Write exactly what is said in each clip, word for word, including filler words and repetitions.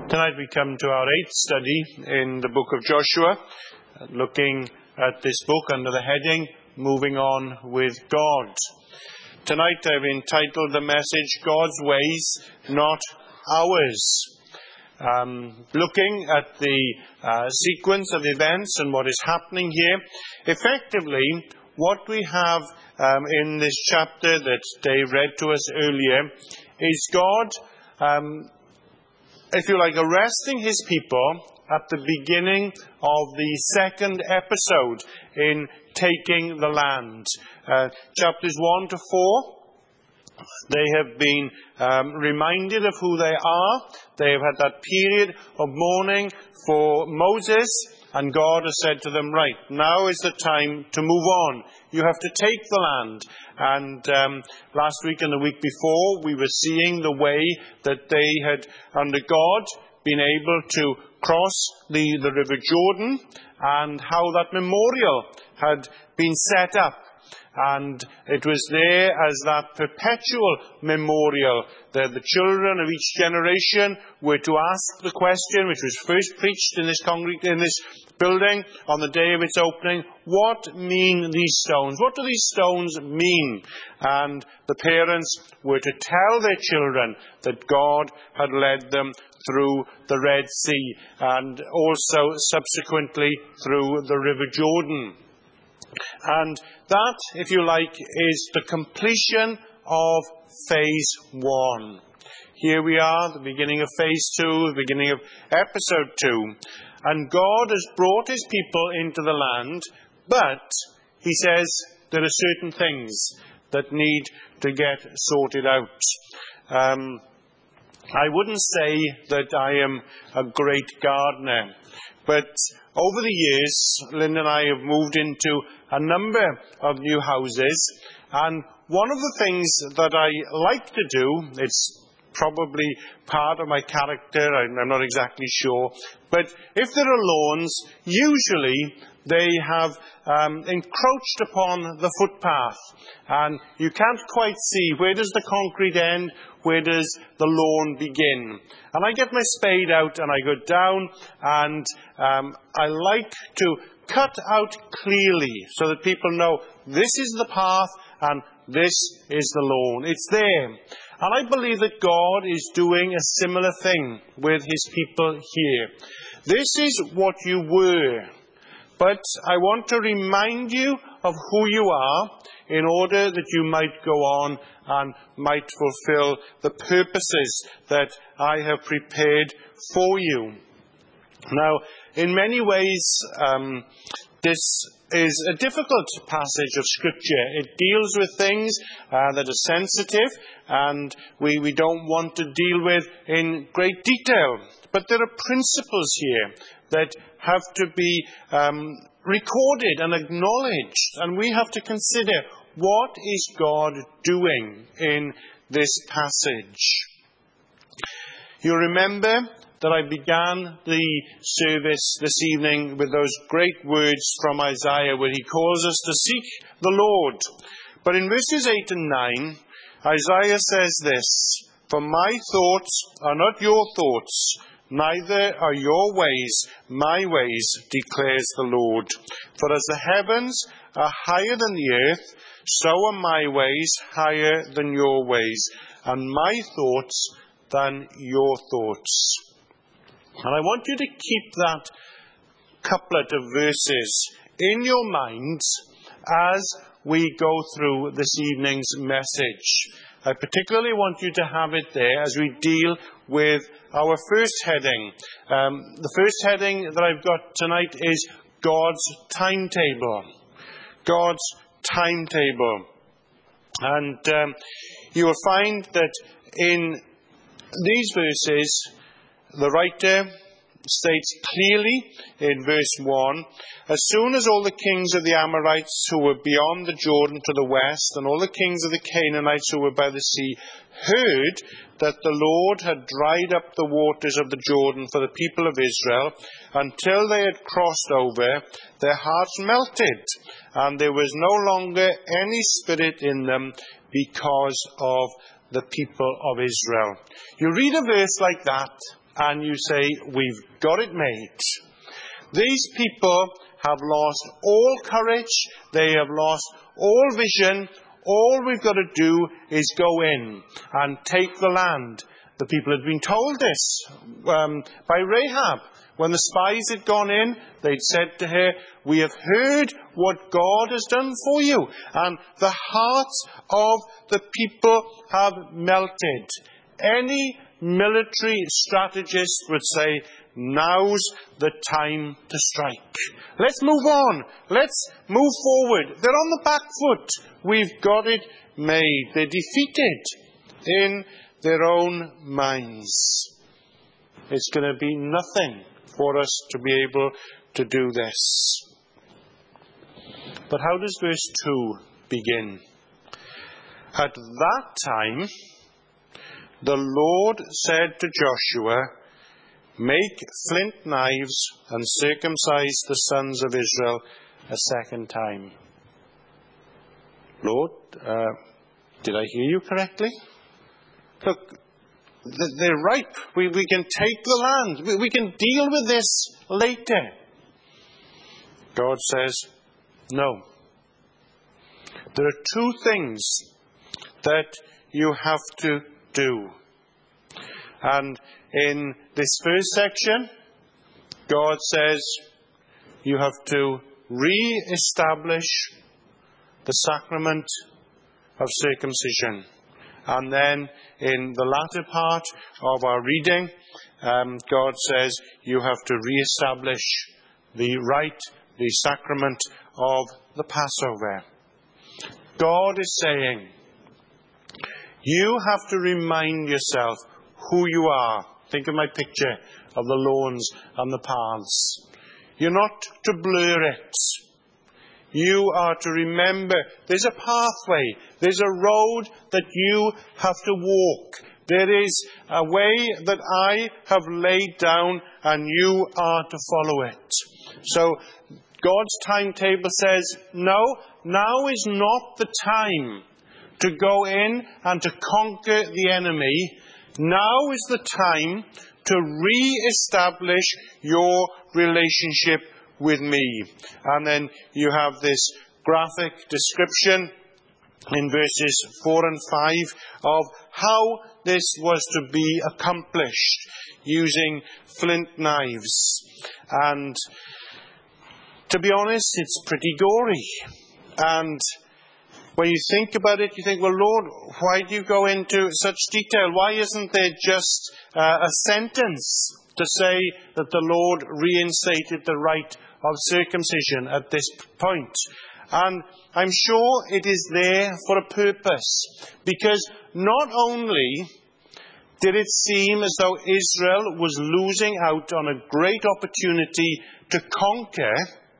Tonight we come to our eighth study in the book of Joshua, looking at this book under the heading, Moving On with God. Tonight I've entitled the message, God's Ways, Not Ours. Um, looking at the uh, sequence of events and what is happening here, effectively what we have um, in this chapter that Dave read to us earlier is God, um, if you like, arresting his people at the beginning of the second episode in taking the land. Uh, chapters one to four, they have been um, reminded of who they are. They have had that period of mourning for Moses, and God has said to them, right, now is the time to move on. You have to take the land. And um, last week and the week before, we were seeing the way that they had, under God, been able to cross the, the River Jordan, and how that memorial had been set up. And it was there as that perpetual memorial that the children of each generation were to ask the question, which was first preached in this congreg- in this building on the day of its opening, what mean these stones? What do these stones mean? And the parents were to tell their children that God had led them through the Red Sea and also subsequently through the River Jordan. And that, if you like, is the completion of phase one. Here we are, the beginning of phase two, the beginning of episode two. And God has brought his people into the land, but he says there are certain things that need to get sorted out. Um, I wouldn't say that I am a great gardener, but over the years, Linda and I have moved into a number of new houses, and one of the things that I like to do, it's probably part of my character, I'm not exactly sure, but if there are lawns, usually they have um, encroached upon the footpath, and you can't quite see where does the concrete end, where does the lawn begin. And I get my spade out and I go down, and um, I like to cut out clearly so that people know this is the path and this is the lawn. It's there. And I believe that God is doing a similar thing with his people here. This is what you were. But I want to remind you of who you are in order that you might go on and might fulfill the purposes that I have prepared for you. Now, in many ways, um, this is a difficult passage of Scripture. It deals with things uh, that are sensitive and we, we don't want to deal with in great detail. But there are principles here that have to be um, recorded and acknowledged. And we have to consider, what is God doing in this passage? You remember that I began the service this evening with those great words from Isaiah where he calls us to seek the Lord. But in verses eight and nine, Isaiah says this, "For my thoughts are not your thoughts, neither are your ways my ways, declares the Lord. For as the heavens are higher than the earth, so are my ways higher than your ways, and my thoughts than your thoughts." And I want you to keep that couplet of verses in your minds as we go through this evening's message. I particularly want you to have it there as we deal with our first heading. Um, the first heading that I've got tonight is God's timetable. God's timetable. And um, you will find that in these verses, the writer states clearly in verse one, "As soon as all the kings of the Amorites who were beyond the Jordan to the west, and all the kings of the Canaanites who were by the sea, heard that the Lord had dried up the waters of the Jordan for the people of Israel, until they had crossed over, their hearts melted, and there was no longer any spirit in them because of the people of Israel." You read a verse like that, and you say, we've got it made. These people have lost all courage. They have lost all vision. All we've got to do is go in and take the land. The people had been told this um, by Rahab. When the spies had gone in, they'd said to her, we have heard what God has done for you. And the hearts of the people have melted. Any military strategist would say, now's the time to strike. Let's move on. Let's move forward. They're on the back foot. We've got it made. They're defeated in their own minds. It's going to be nothing for us to be able to do this. But how does verse two begin? At that time, the Lord said to Joshua, make flint knives and circumcise the sons of Israel a second time. Lord, uh, did I hear you correctly? Look, they're ripe. We, we can take the land. We, we can deal with this later. God says, no. There are two things that you have to do. And in this first section, God says you have to re-establish the sacrament of circumcision. And then in the latter part of our reading, um, God says you have to re-establish the rite, the sacrament of the Passover. God is saying, you have to remind yourself who you are. Think of my picture of the lawns and the paths. You're not to blur it. You are to remember there's a pathway. There's a road that you have to walk. There is a way that I have laid down and you are to follow it. So God's timetable says, no, now is not the time to go in and to conquer the enemy. Now is the time to re-establish your relationship with me. And then you have this graphic description in verses four and five of how this was to be accomplished using flint knives. And to be honest, it's pretty gory. And when you think about it, you think, well, Lord, why do you go into such detail? Why isn't there just uh, a sentence to say that the Lord reinstated the rite of circumcision at this point? And I'm sure it is there for a purpose. Because not only did it seem as though Israel was losing out on a great opportunity to conquer,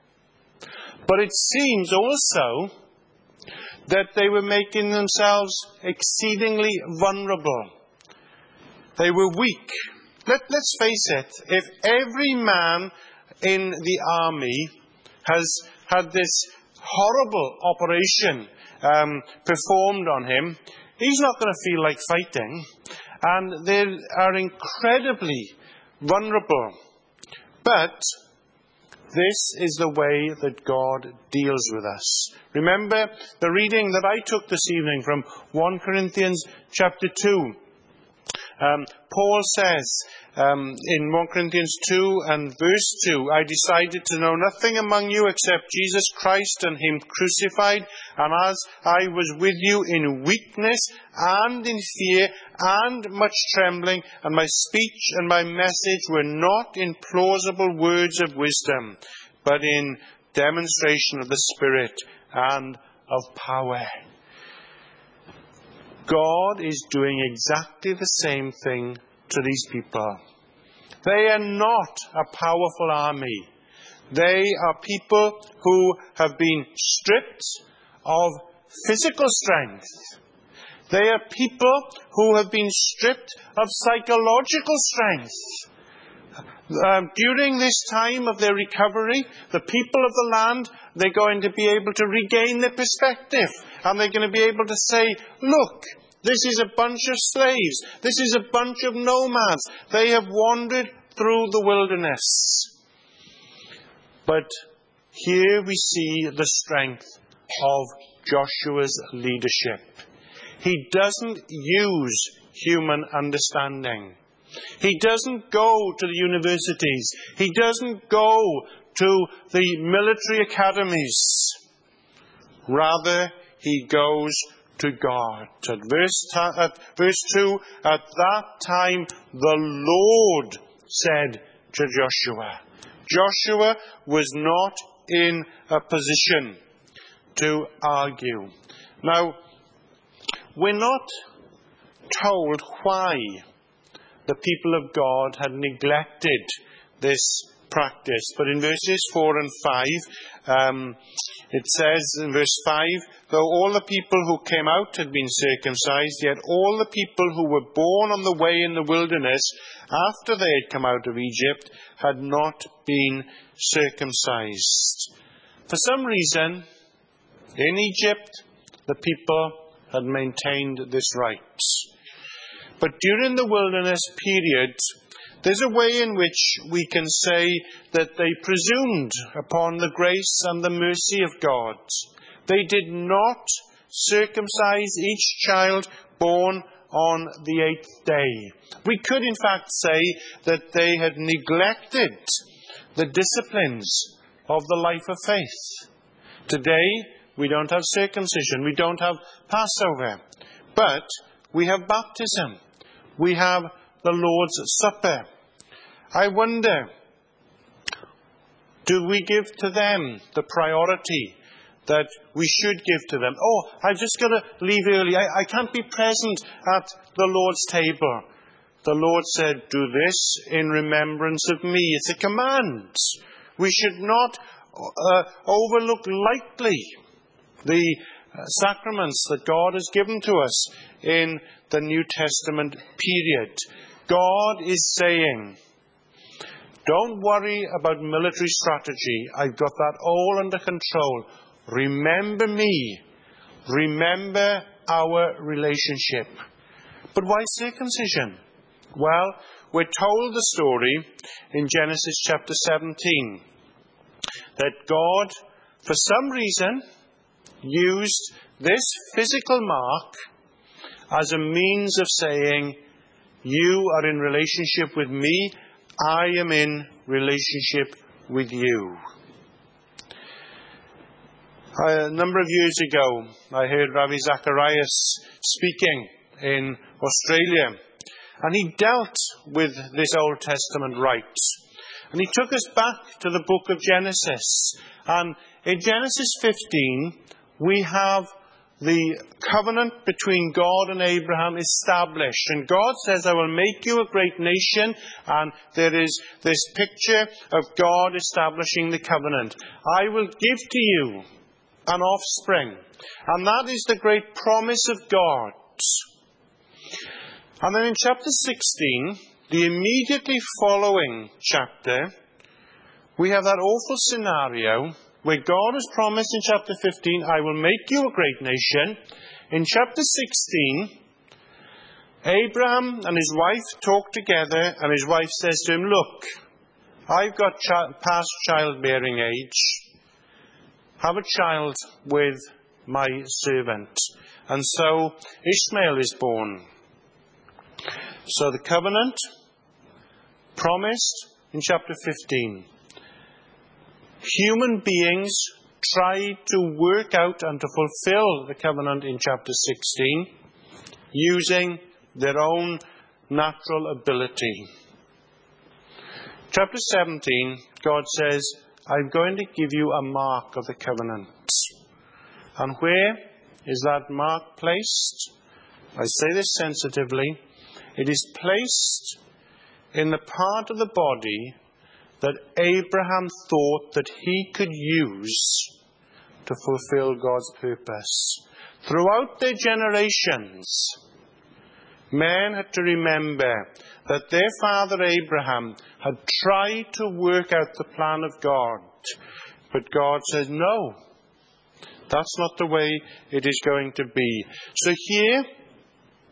but it seems also that they were making themselves exceedingly vulnerable. They were weak. Let, let's face it, if every man in the army has had this horrible operation um, performed on him, he's not going to feel like fighting. And they are incredibly vulnerable. But this is the way that God deals with us. Remember the reading that I took this evening from First Corinthians chapter two. Um, Paul says um, in First Corinthians two and verse two, I decided to know nothing among you except Jesus Christ and Him crucified. And as I was with you in weakness and in fear and much trembling, and my speech and my message were not in plausible words of wisdom, but in demonstration of the Spirit and of power. God is doing exactly the same thing to these people. They are not a powerful army. They are people who have been stripped of physical strength. They are people who have been stripped of psychological strength. Um, during this time of their recovery, the people of the land, they're going to be able to regain their perspective. And they're going to be able to say, look, This is a bunch of slaves. This is a bunch of nomads. They have wandered through the wilderness. But here we see the strength of Joshua's leadership. He doesn't use human understanding. He doesn't go to the universities. He doesn't go to the military academies. Rather, he goes to God. At verse, at verse two, at that time the Lord said to Joshua. Joshua was not in a position to argue. Now, we're not told why the people of God had neglected this practice. But in verses four and five, um, it says in verse five, though all the people who came out had been circumcised, yet all the people who were born on the way in the wilderness, after they had come out of Egypt, had not been circumcised. For some reason, in Egypt, the people had maintained this right. But during the wilderness period, there's a way in which we can say that they presumed upon the grace and the mercy of God. They did not circumcise each child born on the eighth day. We could in fact say that they had neglected the disciplines of the life of faith. Today, we don't have circumcision. We don't have Passover. But we have baptism. We have the Lord's Supper. I wonder, do we give to them the priority that we should give to them? Oh, I've just got to leave early. I, I can't be present at the Lord's table. The Lord said, do this in remembrance of me. It's a command. We should not uh, overlook lightly the uh, sacraments that God has given to us in the New Testament period. God is saying, don't worry about military strategy. I've got that all under control. Remember me. Remember our relationship. But why circumcision? Well, we're told the story in Genesis chapter seventeen that God, for some reason, used this physical mark as a means of saying, you are in relationship with me, I am in relationship with you. A number of years ago, I heard Ravi Zacharias speaking in Australia, and he dealt with this Old Testament rite. And he took us back to the book of Genesis. And in Genesis fifteen, we have the covenant between God and Abraham established. And God says, I will make you a great nation. And there is this picture of God establishing the covenant. I will give to you an offspring. And that is the great promise of God. And then in chapter sixteen, the immediately following chapter, we have that awful scenario where God has promised in chapter fifteen, I will make you a great nation. In chapter sixteen, Abraham and his wife talk together, and his wife says to him, look, I've got ch- past childbearing age. Have a child with my servant. And so Ishmael is born. So the covenant promised in chapter fifteen. Human beings tried to work out and to fulfill the covenant in chapter sixteen using their own natural ability. Chapter seventeen, God says, I'm going to give you a mark of the covenant. And where is that mark placed? I say this sensitively. It is placed in the part of the body that Abraham thought that he could use to fulfill God's purpose. Throughout their generations, men had to remember that their father Abraham had tried to work out the plan of God. But God says, no, that's not the way it is going to be. So here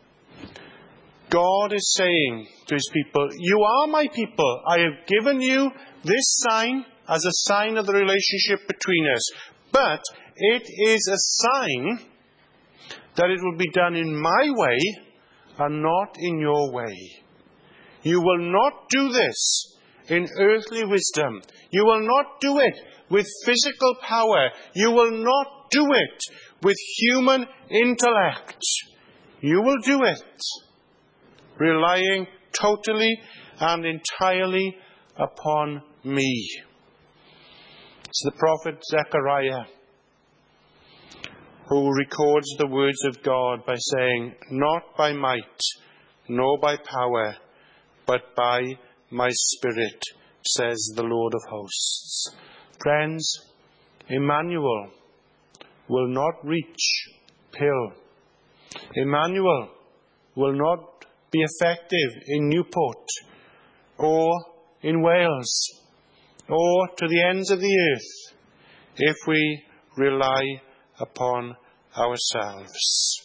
God is saying to his people, you are my people. I have given you this sign as a sign of the relationship between us. But it is a sign that it will be done in my way and not in your way. You will not do this in earthly wisdom. You will not do it with physical power. You will not do it with human intellect. You will do it relying totally and entirely upon me. It's the prophet Zechariah who records the words of God by saying, not by might, nor by power, but by my Spirit, says the Lord of hosts. Friends, Emmanuel will not reach Pill. Emmanuel will not be effective in Newport or in Wales or to the ends of the earth if we rely upon ourselves.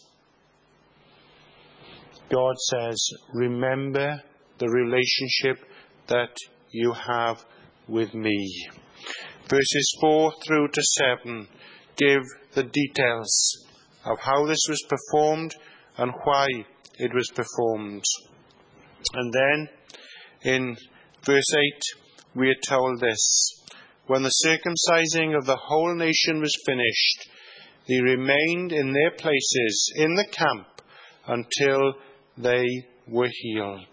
God says, remember the relationship that you have with me. Verses four through to seven give the details of how this was performed and why it was performed. And then in verse eight we are told this: when the circumcising of the whole nation was finished, they remained in their places in the camp until they were healed.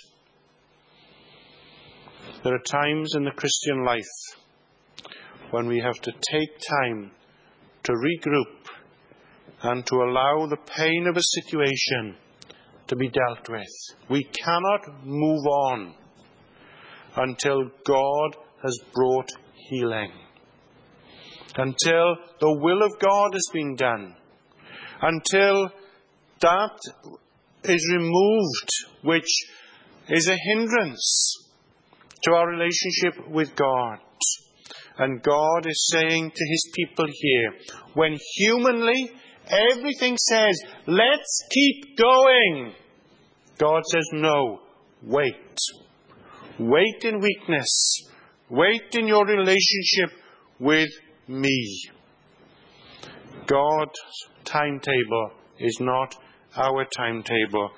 There are times in the Christian life when we have to take time to regroup and to allow the pain of a situation to be dealt with. We cannot move on until God has brought healing, until the will of God has been done, until that is removed, which is a hindrance to our relationship with God. And God is saying to his people here, when humanly everything says, let's keep going, God says, no, wait. Wait in weakness. Wait in your relationship with me. God's timetable is not our timetable.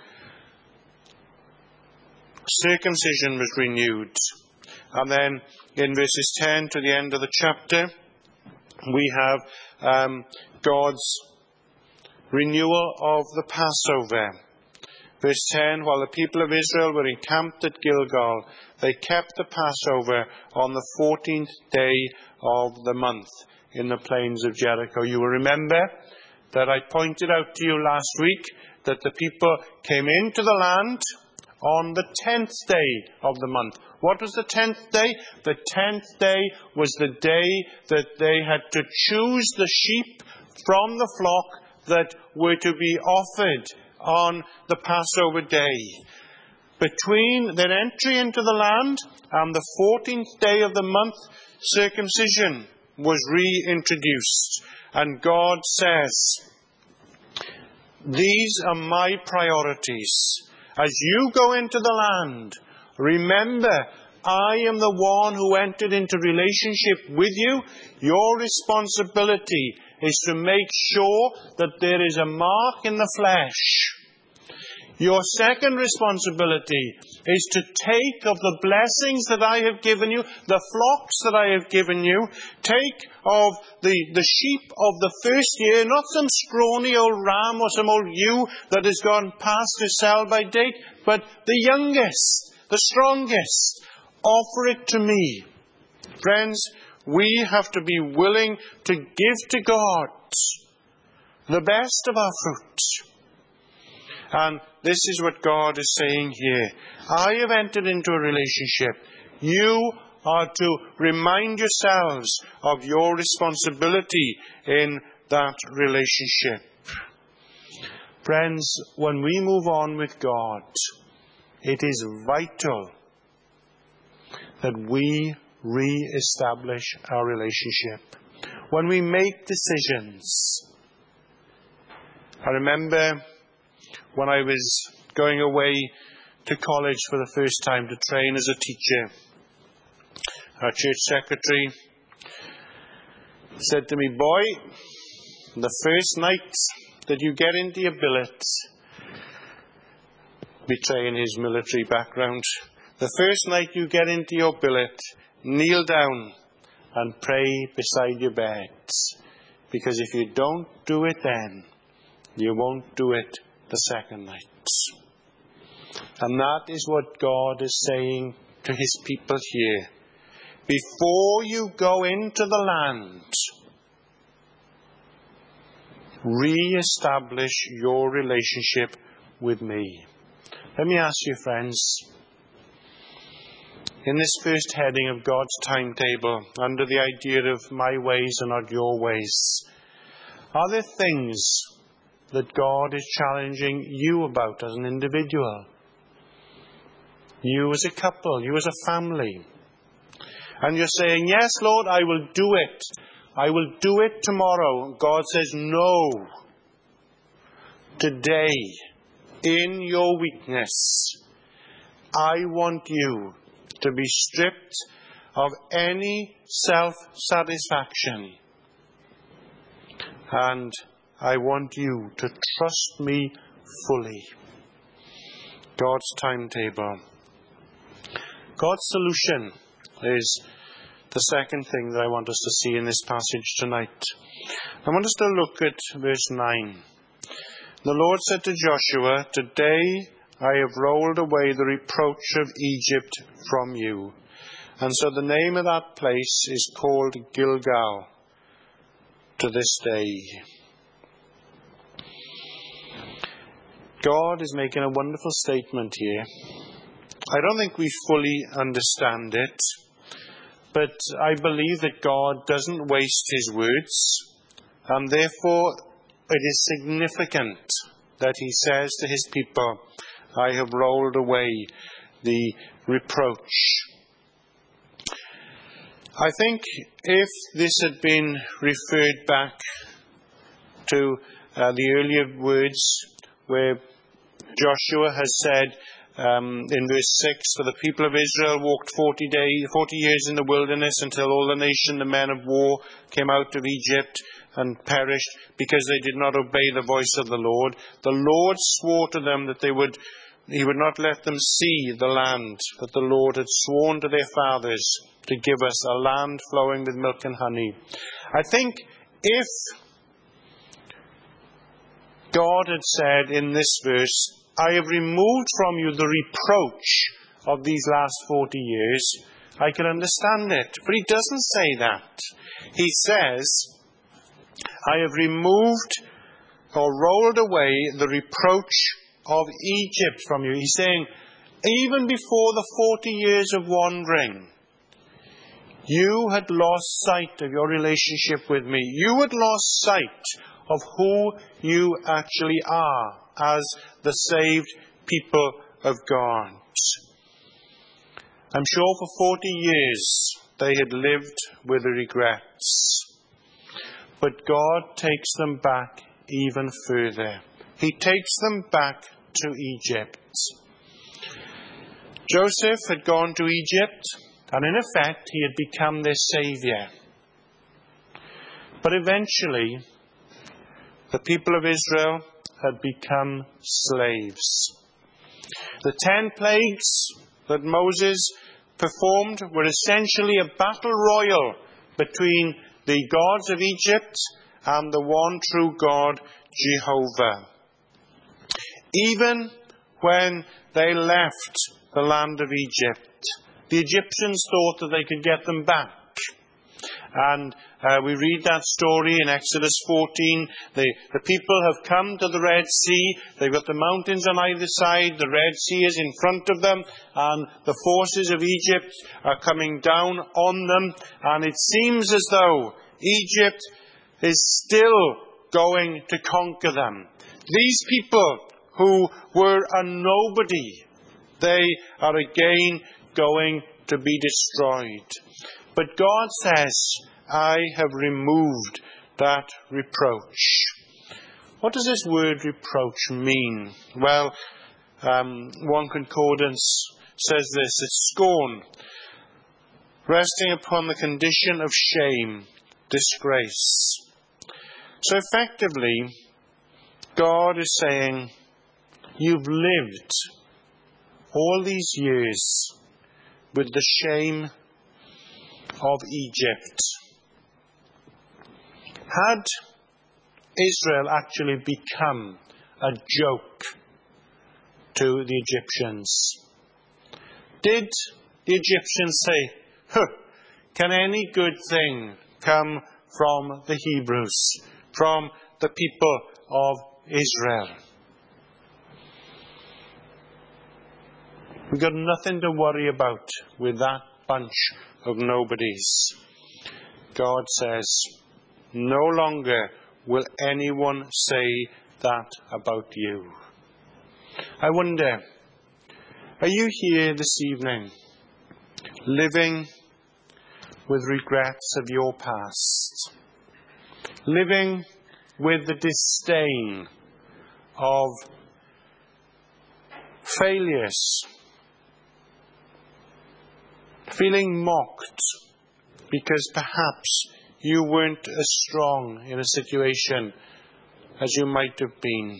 Circumcision was renewed. And then in verses ten to the end of the chapter, we have um, God's renewal of the Passover. Verse ten, while the people of Israel were encamped at Gilgal, they kept the Passover on the fourteenth day of the month in the plains of Jericho. You will remember that I pointed out to you last week that the people came into the land on the tenth day of the month. What was the tenth day? The tenth day was the day that they had to choose the sheep from the flock that were to be offered on the Passover day. Between their entry into the land and the fourteenth day of the month, circumcision was reintroduced. And God says, these are my priorities. As you go into the land, remember, I am the one who entered into relationship with you. Your responsibility is to make sure that there is a mark in the flesh. Your second responsibility is to take of the blessings that I have given you, the flocks that I have given you, take of the, the sheep of the first year, not some scrawny old ram or some old ewe that has gone past its sell-by date, but the youngest, the strongest. Offer it to me. Friends, we have to be willing to give to God the best of our fruit. And this is what God is saying here. I have entered into a relationship. You are to remind yourselves of your responsibility in that relationship. Friends, when we move on with God, it is vital that we re-establish our relationship. When we make decisions, I remember when I was going away to college for the first time to train as a teacher. Our church secretary said to me, "Boy, the first night that you get into your billet," betraying his military background, "the first night you get into your billet, kneel down and pray beside your bed. Because if you don't do it then, you won't do it the second night." And that is what God is saying to his people here. Before you go into the land, re-establish your relationship with me. Let me ask you, friends, in this first heading of God's timetable, under the idea of my ways and not your ways, are there things that God is challenging you about as an individual? You as a couple, you as a family. And you're saying, "Yes, Lord, I will do it. I will do it tomorrow." God says, "No. Today, in your weakness, I want you to be stripped of any self-satisfaction. And I want you to trust me fully." God's timetable. God's solution is the second thing that I want us to see in this passage tonight. I want us to look at verse nine. The Lord said to Joshua, "Today I have rolled away the reproach of Egypt from you." And so the name of that place is called Gilgal to this day. God is making a wonderful statement here. I don't think we fully understand it, but I believe that God doesn't waste his words, and therefore it is significant that he says to his people, "I have rolled away the reproach." I think if this had been referred back to uh, the earlier words where Joshua has said um, in verse six, "For the people of Israel walked forty days, forty years in the wilderness until all the nation, the men of war, came out of Egypt and perished because they did not obey the voice of the Lord. The Lord swore to them that they would He would not let them see the land that the Lord had sworn to their fathers to give us, a land flowing with milk and honey." I think if God had said in this verse, "I have removed from you the reproach of these last forty years," I can understand it. But he doesn't say that. He says, "I have removed or rolled away the reproach of Egypt from you." He's saying, even before the forty years of wandering, you had lost sight of your relationship with me. You had lost sight of who you actually are as the saved people of God. I'm sure for forty years they had lived with the regrets. But God takes them back even further. He takes them back to Egypt. Joseph had gone to Egypt, and in effect he had become their saviour. But eventually, the people of Israel had become slaves. The ten plagues that Moses performed were essentially a battle royal between the gods of Egypt and the one true God, Jehovah. Even when they left the land of Egypt, the Egyptians thought that they could get them back. And uh, we read that story in Exodus fourteen. The, the people have come to the Red Sea. They've got the mountains on either side. The Red Sea is in front of them. And the forces of Egypt are coming down on them. And it seems as though Egypt is still going to conquer them. These people who were a nobody, they are again going to be destroyed. But God says, "I have removed that reproach." What does this word reproach mean? Well, Um, one concordance says this: it's scorn, resting upon the condition of shame, disgrace. So effectively, God is saying, you've lived all these years with the shame of Egypt. Had Israel actually become a joke to the Egyptians? Did the Egyptians say, huh, can any good thing come from the Hebrews, from the people of Israel? We've got nothing to worry about with that bunch of nobodies. God says, no longer will anyone say that about you. I wonder, are you here this evening living with regrets of your past? Living with the disdain of failures? Feeling mocked because perhaps you weren't as strong in a situation as you might have been?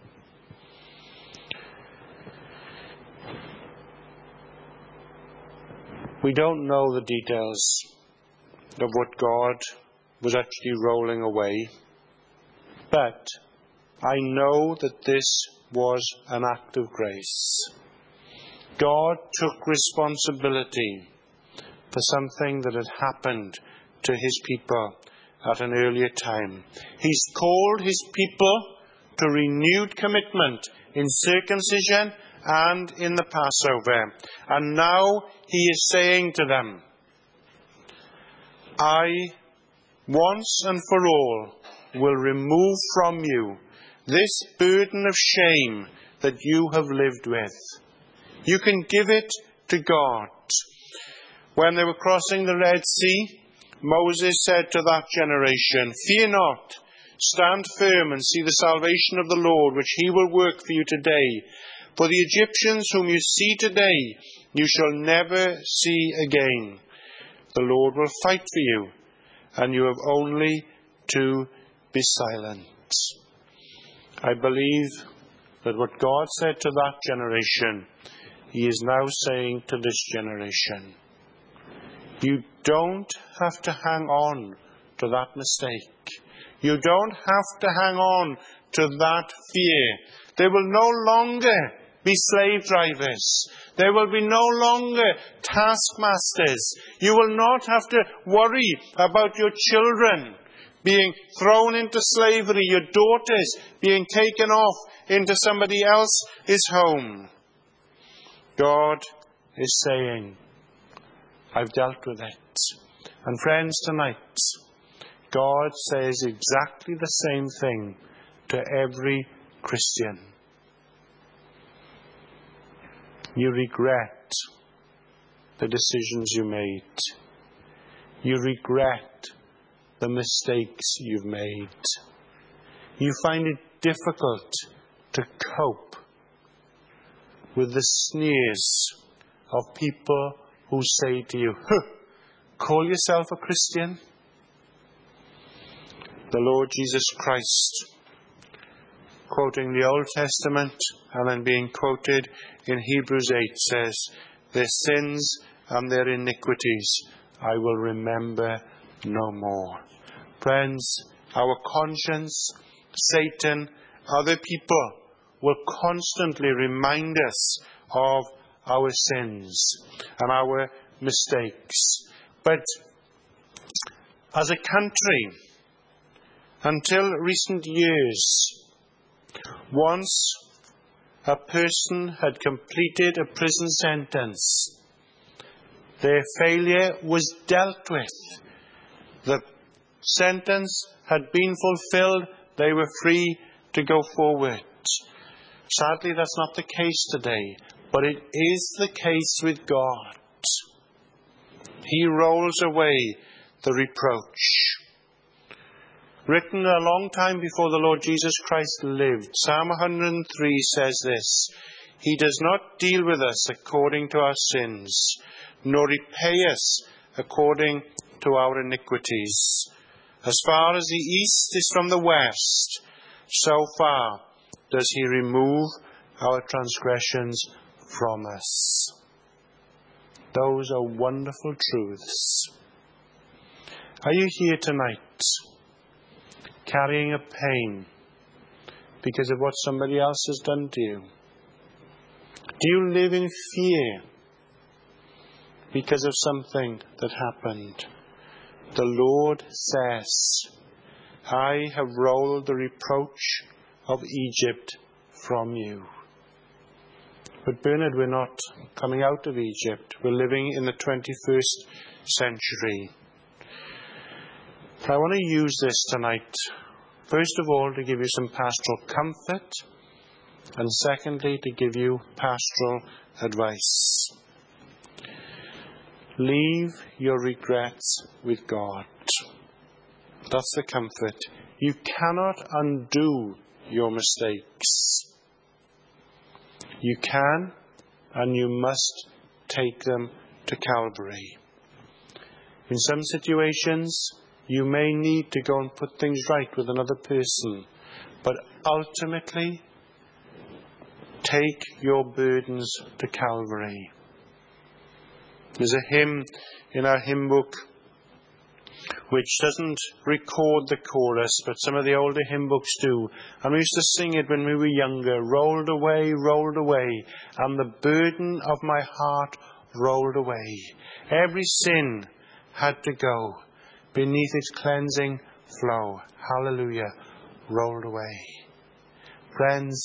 We don't know the details of what God was actually rolling away, but I know that this was an act of grace. God took responsibility for something that had happened to his people at an earlier time. He's called his people to renewed commitment in circumcision and in the Passover. And now he is saying to them, I, once and for all, will remove from you this burden of shame that you have lived with. You can give it to God. When they were crossing the Red Sea, Moses said to that generation, fear not, stand firm and see the salvation of the Lord, which he will work for you today. For the Egyptians whom you see today, you shall never see again. The Lord will fight for you, and you have only to be silent. I believe that what God said to that generation, he is now saying to this generation. You don't have to hang on to that mistake. You don't have to hang on to that fear. There will no longer be slave drivers. There will be no longer taskmasters. You will not have to worry about your children being thrown into slavery, your daughters being taken off into somebody else's home. God is saying, I've dealt with it. And friends, tonight, God says exactly the same thing to every Christian. You regret the decisions you made. You regret the mistakes you've made. You find it difficult to cope with the sneers of people who say to you, huh, call yourself a Christian? The Lord Jesus Christ, quoting the Old Testament and then being quoted in Hebrews eight, says, their sins and their iniquities I will remember no more. Friends, our conscience, Satan, other people will constantly remind us of our sins and our mistakes. But as a country, until recent years, once a person had completed a prison sentence, their failure was dealt with. The sentence had been fulfilled. They were free to go forward. Sadly, that's not the case today, but it is the case with God. He rolls away the reproach. Written a long time before the Lord Jesus Christ lived, Psalm one hundred three says this, He does not deal with us according to our sins, nor repay us according to our iniquities. As far as the east is from the west, so far does he remove our transgressions from us. Those are wonderful truths. Are you here tonight carrying a pain because of what somebody else has done to you? Do you live in fear because of something that happened? The Lord says, I have rolled the reproach of Egypt from you. But Bernard, we're not coming out of Egypt. We're living in the twenty-first century. I want to use this tonight, first of all, to give you some pastoral comfort, and secondly, to give you pastoral advice. Leave your regrets with God. That's the comfort. You cannot undo your mistakes. You can and you must take them to Calvary. In some situations, you may need to go and put things right with another person, but ultimately, take your burdens to Calvary. There's a hymn in our hymn book which doesn't record the chorus, but some of the older hymn books do. And we used to sing it when we were younger. Rolled away, rolled away, and the burden of my heart rolled away. Every sin had to go beneath its cleansing flow. Hallelujah, rolled away. Friends,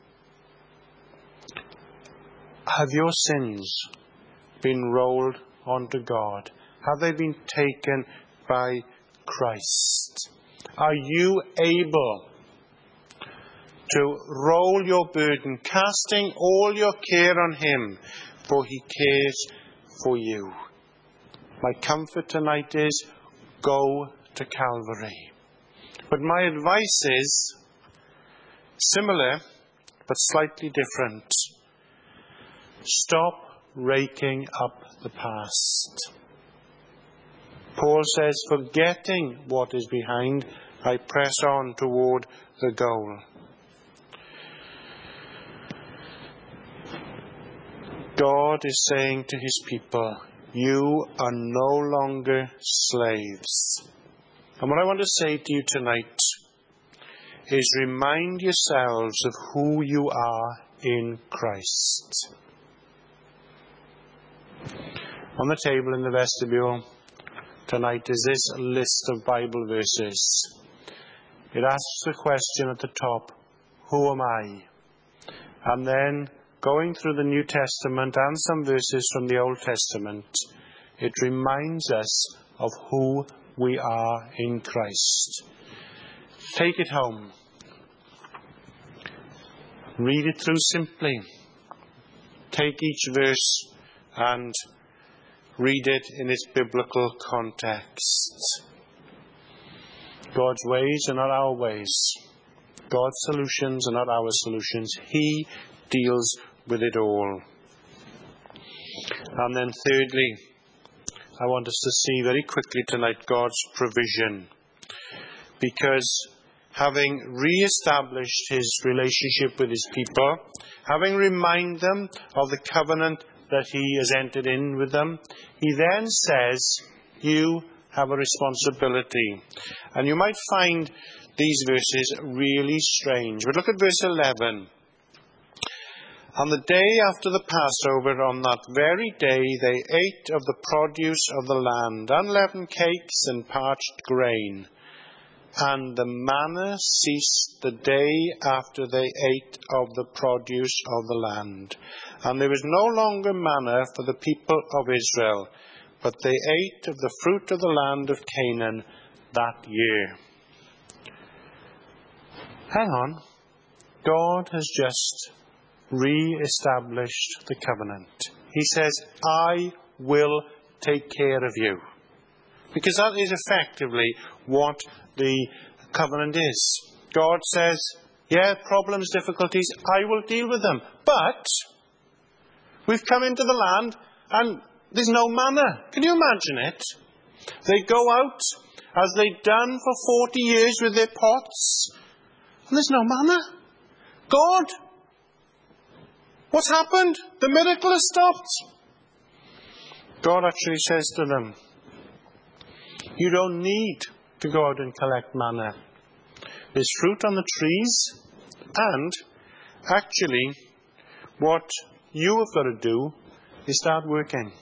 have your sins been rolled onto God? Have they been taken by Christ? Are you able to roll your burden, casting all your care on Him, for He cares for you? My comfort tonight is, go to Calvary. But my advice is similar, but slightly different. Stop raking up the past. Paul says, forgetting what is behind, I press on toward the goal. God is saying to His people, you are no longer slaves. And what I want to say to you tonight is remind yourselves of who you are in Christ. On the table in the vestibule tonight is this list of Bible verses. It asks the question at the top, who am I? And then, going through the New Testament and some verses from the Old Testament, it reminds us of who we are in Christ. Take it home. Read it through simply. Take each verse and read it in its biblical context. God's ways are not our ways. God's solutions are not our solutions. He deals with it all. And then thirdly, I want us to see very quickly tonight God's provision. Because having re-established His relationship with His people, having reminded them of the covenant that He has entered in with them, He then says, you have a responsibility. And you might find these verses really strange. But look at verse eleven. On the day after the Passover, on that very day, they ate of the produce of the land, unleavened cakes and parched grain. And the manna ceased the day after they ate of the produce of the land. And there was no longer manna for the people of Israel, but they ate of the fruit of the land of Canaan that year. Hang on. God has just re-established the covenant. He says, I will take care of you. Because that is effectively what the covenant is. God says, Yeah, problems, difficulties, I will deal with them. But we've come into the land and there's no manna. Can you imagine it? They go out as they've done for forty years with their pots, and there's no manna. God, what's happened? The miracle has stopped. God actually says to them, you don't need to go out and collect manna. There's fruit on the trees, and actually what you have got to do is start working.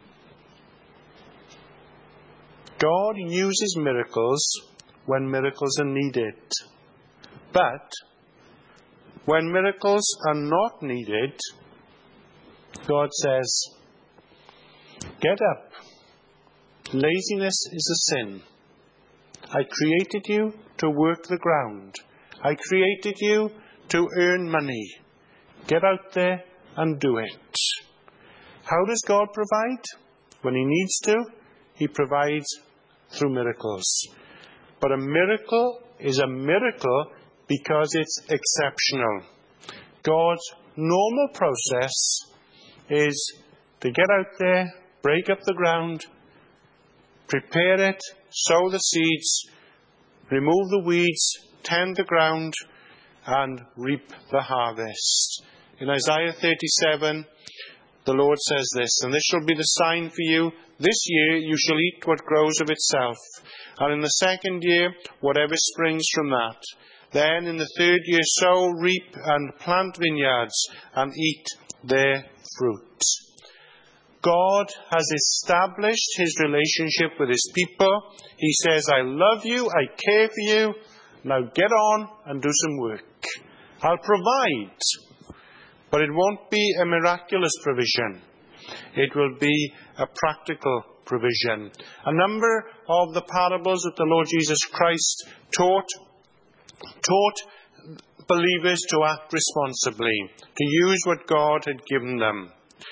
God uses miracles when miracles are needed. But when miracles are not needed, God says, get up. Laziness is a sin. I created you to work the ground. I created you to earn money. Get out there and do it. How does God provide? When He needs to, He provides through miracles. But a miracle is a miracle because it's exceptional. God's normal process is to get out there, break up the ground, prepare it, sow the seeds, remove the weeds, tend the ground, and reap the harvest. In Isaiah thirty-seven, the Lord says this, and this shall be the sign for you. This year you shall eat what grows of itself, and in the second year whatever springs from that. Then in the third year sow, reap, and plant vineyards, and eat their fruit. God has established His relationship with His people. He says, I love you, I care for you, now get on and do some work. I'll provide. But it won't be a miraculous provision. It will be a practical provision. A number of the parables that the Lord Jesus Christ taught, taught believers to act responsibly, to use what God had given them.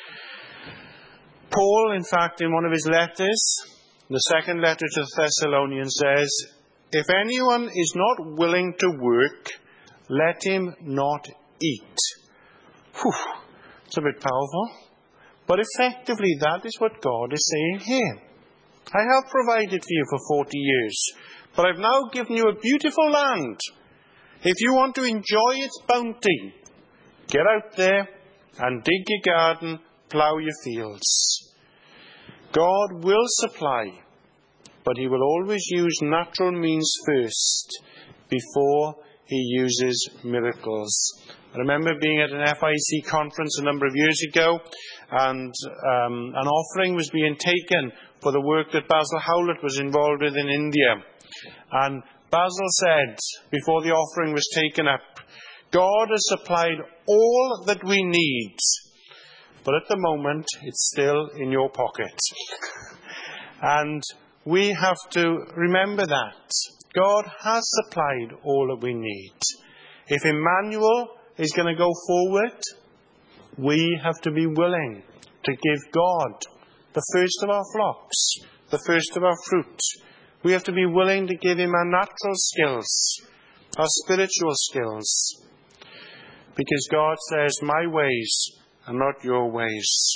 Paul, in fact, in one of his letters, the second letter to the Thessalonians, says, if anyone is not willing to work, let him not eat. Whew, it's a bit powerful. But effectively, that is what God is saying here. I have provided for you for forty years, but I've now given you a beautiful land. If you want to enjoy its bounty, get out there and dig your garden, plough your fields. God will supply, but He will always use natural means first before He uses miracles. I remember being at an F I C conference a number of years ago, and um, an offering was being taken for the work that Basil Howlett was involved with in India. And Basil said, before the offering was taken up, God has supplied all that we need, but at the moment it's still in your pocket. And we have to remember that. God has supplied all that we need. If Emmanuel is going to go forward, we have to be willing to give God the first of our flocks, the first of our fruit. We have to be willing to give Him our natural skills, our spiritual skills. Because God says, my ways are not your ways.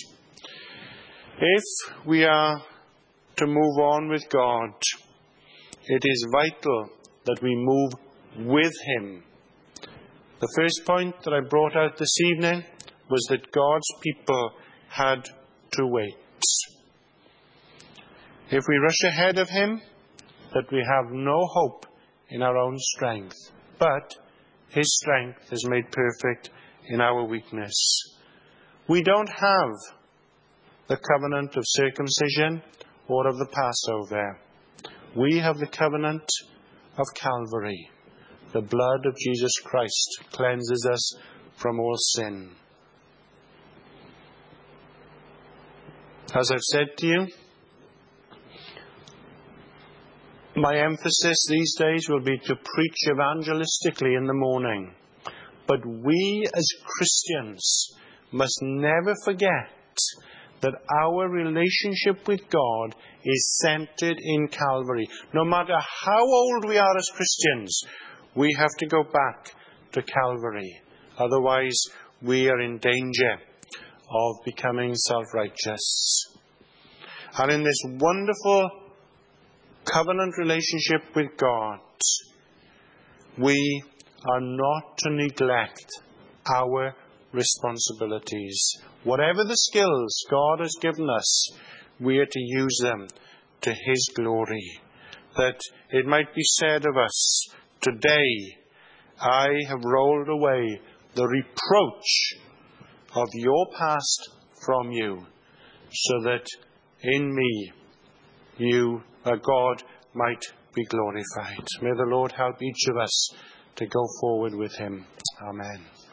If we are to move on with God, it is vital that we move with Him. The first point that I brought out this evening was that God's people had to wait. If we rush ahead of Him, that we have no hope in our own strength, but His strength is made perfect in our weakness. We don't have the covenant of circumcision or of the Passover. We have the covenant of Calvary. The blood of Jesus Christ cleanses us from all sin. As I've said to you, my emphasis these days will be to preach evangelistically in the morning. But we as Christians must never forget that our relationship with God is centered in Calvary. No matter how old we are as Christians, we have to go back to Calvary. Otherwise, we are in danger of becoming self-righteous. And in this wonderful covenant relationship with God, we are not to neglect our responsibilities. Whatever the skills God has given us, we are to use them to His glory. That it might be said of us, today I have rolled away the reproach of your past from you, so that in me you, a God, might be glorified. May the Lord help each of us to go forward with Him. Amen.